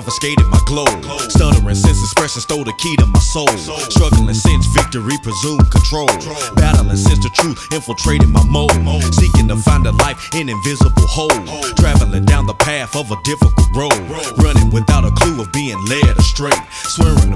confiscated my globe. Stuttering since expression stole the key to my soul. Struggling since victory presumed control. Battling since the truth infiltrated my mold. Seeking to find a life in invisible hole. Traveling down the path of a difficult road. Running without a clue of being led astray. Swearing